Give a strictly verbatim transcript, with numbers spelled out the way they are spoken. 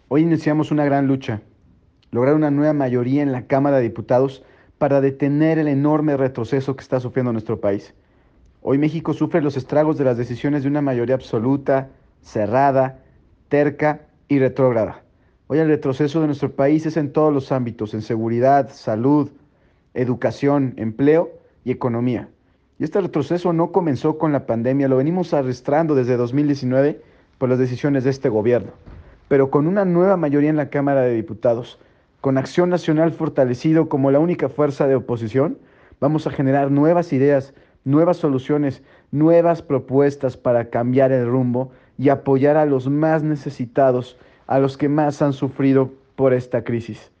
Hoy iniciamos una gran lucha, lograr una nueva mayoría en la Cámara de Diputados para detener el enorme retroceso que está sufriendo nuestro país. Hoy México sufre los estragos de las decisiones de una mayoría absoluta, cerrada, terca y retrógrada. Hoy el retroceso de nuestro país es en todos los ámbitos, en seguridad, salud, educación, empleo y economía. Y este retroceso no comenzó con la pandemia, lo venimos arrastrando desde dos mil diecinueve por las decisiones de este gobierno. Pero con una nueva mayoría en la Cámara de Diputados, con Acción Nacional fortalecido como la única fuerza de oposición, vamos a generar nuevas ideas, nuevas soluciones, nuevas propuestas para cambiar el rumbo y apoyar a los más necesitados, a los que más han sufrido por esta crisis.